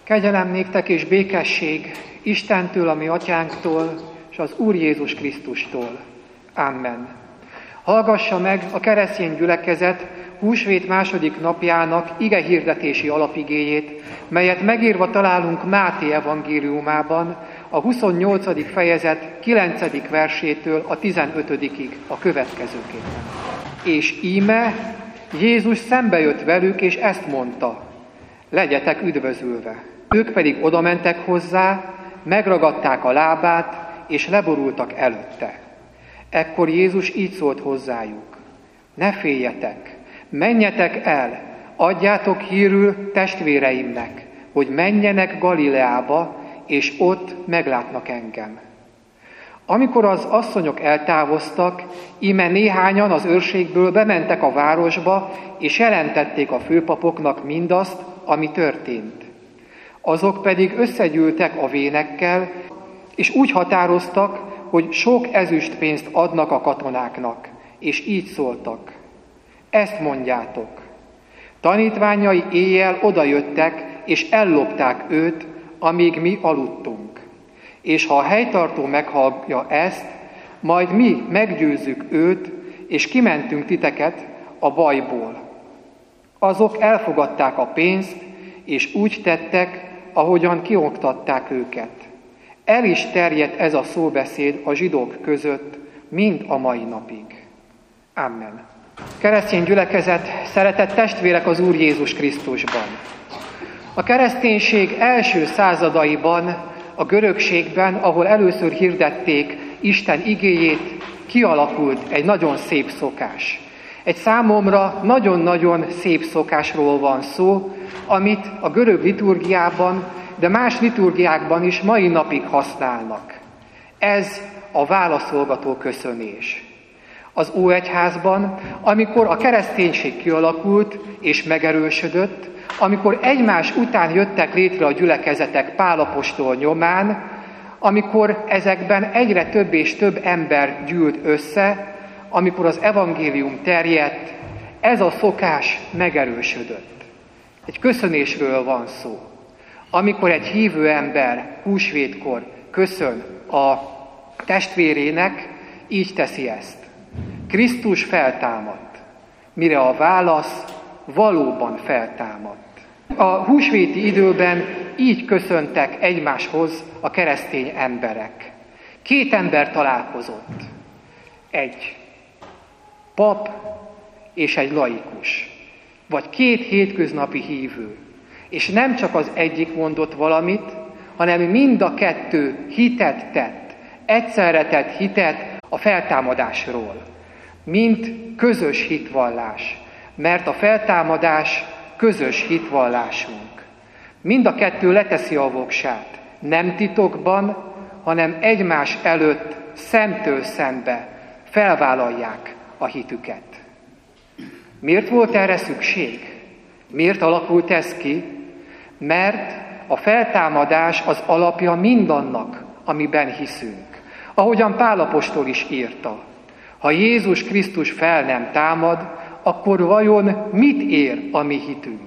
Kegyelem néktek és békesség Istentől, a mi atyánktól, és az Úr Jézus Krisztustól. Amen. Hallgassa meg a keresztény gyülekezet húsvét második napjának igehirdetési alapigéjét, melyet megírva találunk Máté evangéliumában, a 28. fejezet 9. versétől a 15-ig a következőképpen. És íme Jézus szembejött velük, és ezt mondta: legyetek üdvözülve. Ők pedig odamentek hozzá, megragadták a lábát, és leborultak előtte. Ekkor Jézus így szólt hozzájuk: ne féljetek, menjetek el, adjátok hírül testvéreimnek, hogy menjenek Galileába, és ott meglátnak engem. Amikor az asszonyok eltávoztak, íme néhányan az őrségből bementek a városba, és jelentették a főpapoknak mindazt, ami történt. Azok pedig összegyűltek a vénekkel, és úgy határoztak, hogy sok ezüstpénzt adnak a katonáknak, és így szóltak: ezt mondjátok, tanítványai éjjel odajöttek, és ellopták őt, amíg mi aludtunk. És ha a helytartó meghallja ezt, majd mi meggyőzzük őt, és kimentünk titeket a bajból. Azok elfogadták a pénzt, és úgy tettek, ahogyan kioktatták őket. El is terjedt ez a szóbeszéd a zsidók között, mind a mai napig. Amen. Keresztény gyülekezet, szeretett testvérek az Úr Jézus Krisztusban! A kereszténység első századaiban, a görögségben, ahol először hirdették Isten igéjét, kialakult egy nagyon szép szokás. Egy számomra nagyon-nagyon szép szokásról van szó, amit a görög liturgiában, de más liturgiákban is mai napig használnak. Ez a válaszolgató köszönés. Az Óegyházban, amikor a kereszténység kialakult és megerősödött, amikor egymás után jöttek létre a gyülekezetek Pál apostol nyomán, amikor ezekben egyre több és több ember gyűlt össze, amikor az evangélium terjedt, ez a szokás megerősödött. Egy köszönésről van szó. Amikor egy hívő ember húsvétkor köszön a testvérének, így teszi ezt: Krisztus feltámadt, mire a válasz: valóban feltámadt. A húsvéti időben így köszöntek egymáshoz a keresztény emberek. Két ember találkozott. Egy pap és egy laikus, vagy két hétköznapi hívő. És nem csak az egyik mondott valamit, hanem mind a kettő hitet tett, egyszerre tett hitet a feltámadásról. Mint közös hitvallás, mert a feltámadás közös hitvallásunk. Mind a kettő leteszi a voksát, nem titokban, hanem egymás előtt szemtől szembe felvállalják a hitüket. Miért volt erre szükség? Miért alakult ez ki? Mert a feltámadás az alapja mindannak, amiben hiszünk. Ahogyan Pál apostol is írta: ha Jézus Krisztus fel nem támad, akkor vajon mit ér a mi hitünk?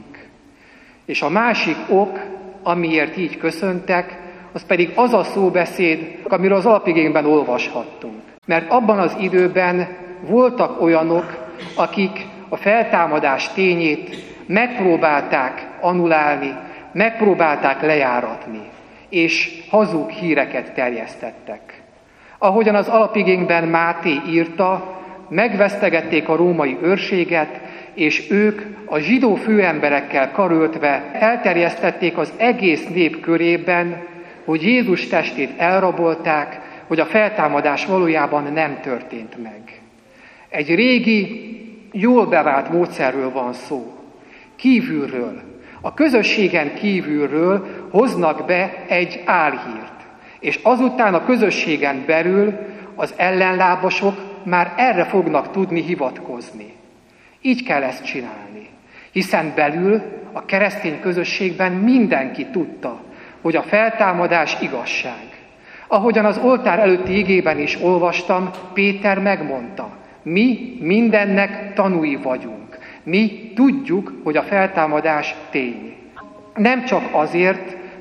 És a másik ok, amiért így köszöntek, az pedig az a szóbeszéd, amiről az alapigénkben olvashattunk. Mert abban az időben voltak olyanok, akik a feltámadás tényét megpróbálták annulálni, megpróbálták lejáratni, és hazug híreket terjesztettek. Ahogyan az alapigénkben Máté írta, megvesztegették a római őrséget, és ők a zsidó főemberekkel karöltve elterjesztették az egész nép körében, hogy Jézus testét elrabolták, hogy a feltámadás valójában nem történt meg. Egy régi, jól bevált módszerről van szó. Kívülről, a közösségen kívülről hoznak be egy álhírt, és azután a közösségen belül az ellenlábasok már erre fognak tudni hivatkozni. Így kell ezt csinálni, hiszen belül, a keresztény közösségben mindenki tudta, hogy a feltámadás igazság. Ahogyan az oltár előtti igében is olvastam, Péter megmondta: mi mindennek tanúi vagyunk. Mi tudjuk, hogy a feltámadás tény. Nem csak azért,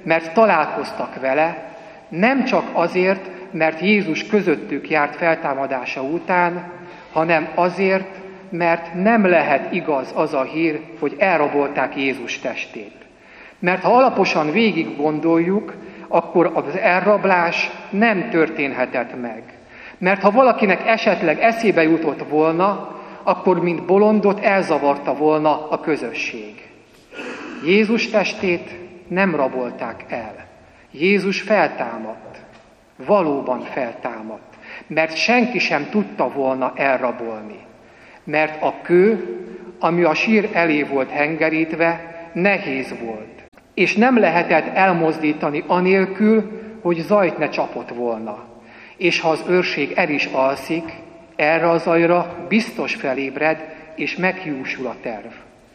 mert találkoztak vele, nem csak azért, mert Jézus közöttük járt feltámadása után, hanem azért, mert nem lehet igaz az a hír, hogy elrabolták Jézus testét. Mert ha alaposan végig gondoljuk, akkor az elrablás nem történhetett meg. Mert ha valakinek esetleg eszébe jutott volna, akkor mint bolondot elzavarta volna a közösség. Jézus testét nem rabolták el. Jézus feltámadt. Valóban feltámadt. Mert senki sem tudta volna elrabolni. Mert a kő, ami a sír elé volt hengerítve, nehéz volt. És nem lehetett elmozdítani anélkül, hogy zajt ne csapott volna. És ha az őrség el is alszik, erre a zajra biztos felébred, és meghiúsul a terv.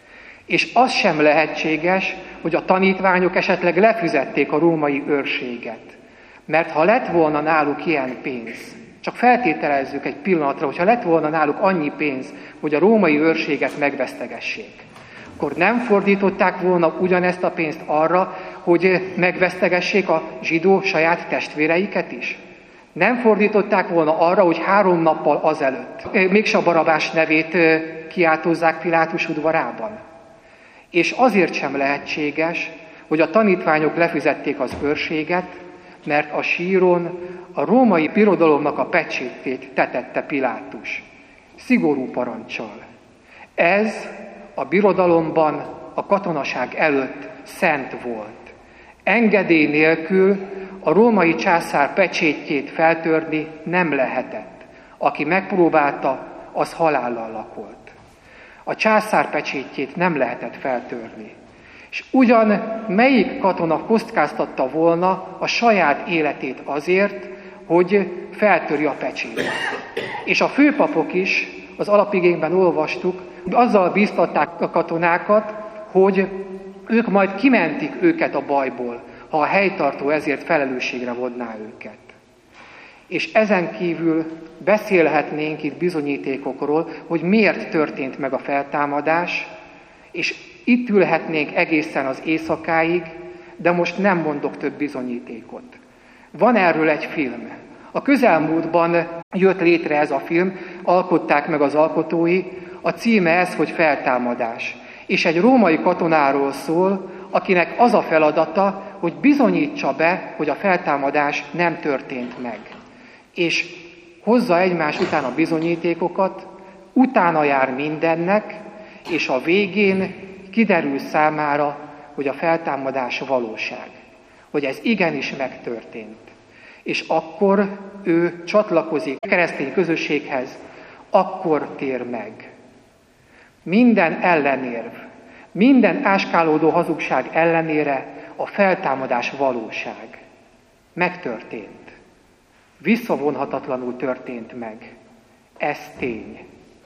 És az sem lehetséges, hogy a tanítványok esetleg lefizették a római őrséget. Mert ha lett volna náluk ilyen pénz, csak feltételezzük egy pillanatra, hogyha lett volna náluk annyi pénz, hogy a római őrséget megvesztegessék, akkor nem fordították volna ugyanezt a pénzt arra, hogy megvesztegessék a zsidó saját testvéreiket is? Nem fordították volna arra, hogy 3 nappal azelőtt mégse a Barabás nevét kiáltozzák Pilátus udvarában? És azért sem lehetséges, hogy a tanítványok lefizették az őrséget, mert a síron a római birodalomnak a pecsétét tetette Pilátus. Szigorú paranccsal. Ez a birodalomban a katonaság előtt szent volt. Engedély nélkül a római császár pecsétjét feltörni nem lehetett. Aki megpróbálta, az halállal lakolt. A császár pecsétjét nem lehetett feltörni. És ugyan melyik katona kockáztatta volna a saját életét azért, hogy feltöri a pecsétet. És a főpapok is, az alapigényben olvastuk, azzal bíztatták a katonákat, hogy ők majd kimentik őket a bajból, ha a helytartó ezért felelősségre vonná őket. És ezen kívül beszélhetnénk itt bizonyítékokról, hogy miért történt meg a feltámadás, és itt ülhetnénk egészen az éjszakáig, de most nem mondok több bizonyítékot. Van erről egy film. A közelmúltban jött létre ez a film, alkották meg az alkotói, a címe ez, hogy Feltámadás. És egy római katonáról szól, akinek az a feladata, hogy bizonyítsa be, hogy a feltámadás nem történt meg. És hozza egymás után a bizonyítékokat, utána jár mindennek, és a végén kiderül számára, hogy a feltámadás valóság. Hogy ez igenis megtörtént. És akkor ő csatlakozik a keresztény közösséghez, akkor tér meg. Minden ellenérv, minden áskálódó hazugság ellenére a feltámadás valóság. Megtörtént. Visszavonhatatlanul történt meg. Ez tény.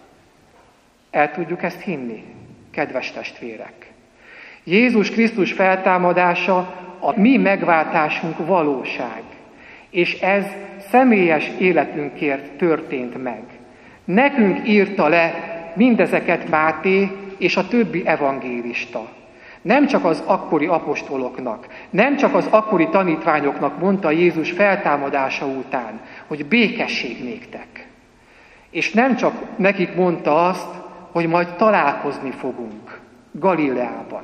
El tudjuk ezt hinni, kedves testvérek? Jézus Krisztus feltámadása a mi megváltásunk valóság, és ez személyes életünkért történt meg. Nekünk írta le mindezeket Máté és a többi evangélista. Nem csak az akkori apostoloknak, nem csak az akkori tanítványoknak mondta Jézus feltámadása után, hogy békesség néktek. És nem csak nekik mondta azt, hogy majd találkozni fogunk Galileában.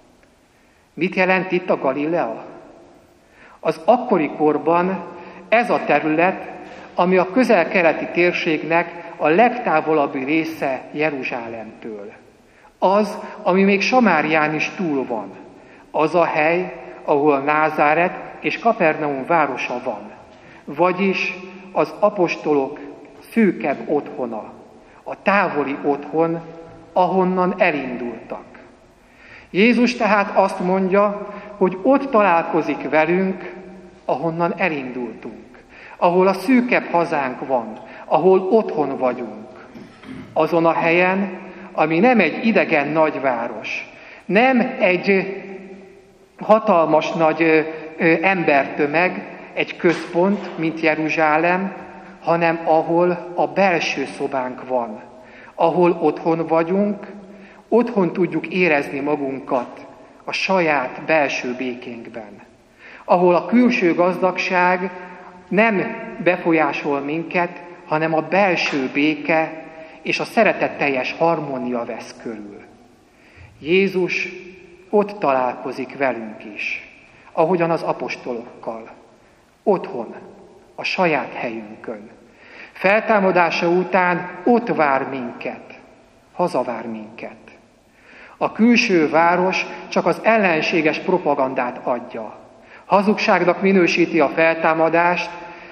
Mit jelent itt a Galilea? Az akkori korban ez a terület, ami a közel-keleti térségnek a legtávolabbi része Jeruzsálemtől. Az, ami még Samárián is túl van. Az a hely, ahol Názáret és Kapernaum városa van. Vagyis az apostolok szűkebb otthona. A távoli otthon, ahonnan elindultak. Jézus tehát azt mondja, hogy ott találkozik velünk, ahonnan elindultunk. Ahol a szűkebb hazánk van, ahol otthon vagyunk. Azon a helyen, ami nem egy idegen nagyváros, nem egy hatalmas nagy embertömeg, egy központ, mint Jeruzsálem, hanem ahol a belső szobánk van, ahol otthon vagyunk, otthon tudjuk érezni magunkat a saját belső békénkben. ahol a külső gazdagság nem befolyásol minket, hanem a belső béke és a szeretetteljes harmónia vesz körül. Jézus ott találkozik velünk is, ahogyan az apostolokkal, otthon, a saját helyünkön. Feltámadása után ott vár minket, hazavár minket. A külső város csak az ellenséges propagandát adja. Hazugságnak minősíti a feltámadást,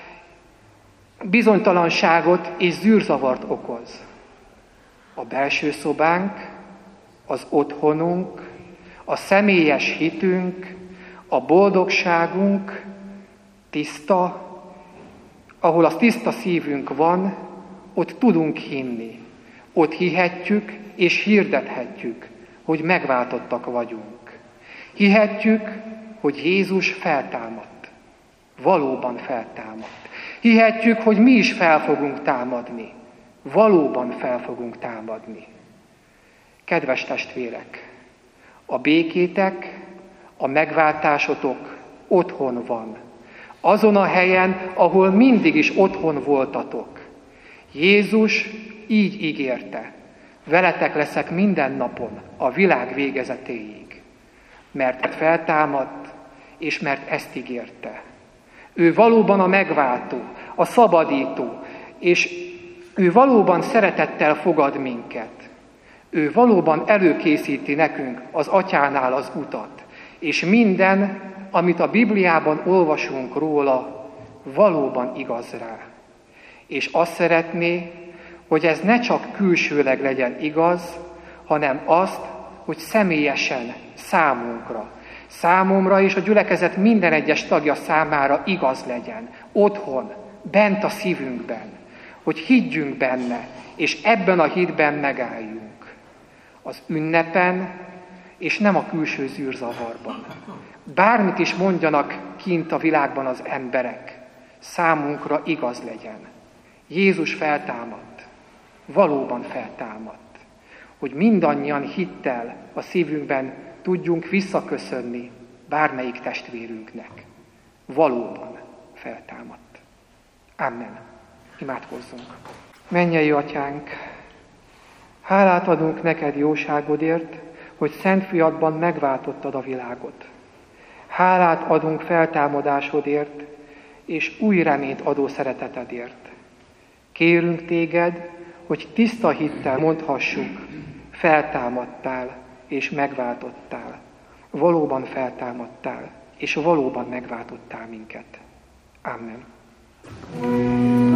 bizonytalanságot és zűrzavart okoz. A belső szobánk, az otthonunk, a személyes hitünk, a boldogságunk tiszta, ahol az tiszta szívünk van, ott tudunk hinni. Ott hihetjük és hirdethetjük, hogy megváltottak vagyunk. Hihetjük, hogy Jézus feltámadt. Valóban feltámadt. Hihetjük, hogy mi is fel fogunk támadni. Valóban fel fogunk támadni. Kedves testvérek, a békétek, a megváltásotok otthon van. Azon a helyen, ahol mindig is otthon voltatok. Jézus így ígérte, veletek leszek minden napon, a világ végezetéig. Mert feltámadt, és mert ezt ígérte. Ő valóban a megváltó, a szabadító, és ő valóban szeretettel fogad minket. Ő valóban előkészíti nekünk az Atyánál az utat, és minden, amit a Bibliában olvasunk róla, valóban igaz rá. És azt szeretné, hogy ez ne csak külsőleg legyen igaz, hanem azt, hogy személyesen számomra és a gyülekezet minden egyes tagja számára igaz legyen, otthon, bent a szívünkben, hogy higgyünk benne, és ebben a hitben megálljunk. Az ünnepen, és nem a külső zűrzavarban. Bármit is mondjanak kint a világban az emberek, számunkra igaz legyen. Jézus feltámadt, valóban feltámadt, hogy mindannyian hittel a szívünkben tudjunk visszaköszönni bármelyik testvérünknek. Valóban feltámadt. Amen. Imádkozzunk. Mennyei Atyánk, hálát adunk neked jóságodért, hogy Szent Fiadban megváltottad a világot. Hálát adunk feltámadásodért, és új reményt adó szeretetedért. Kérünk téged, hogy tiszta hittel mondhassuk, feltámadtál és megváltottál. Valóban feltámadtál, és valóban megváltottál minket. Amen.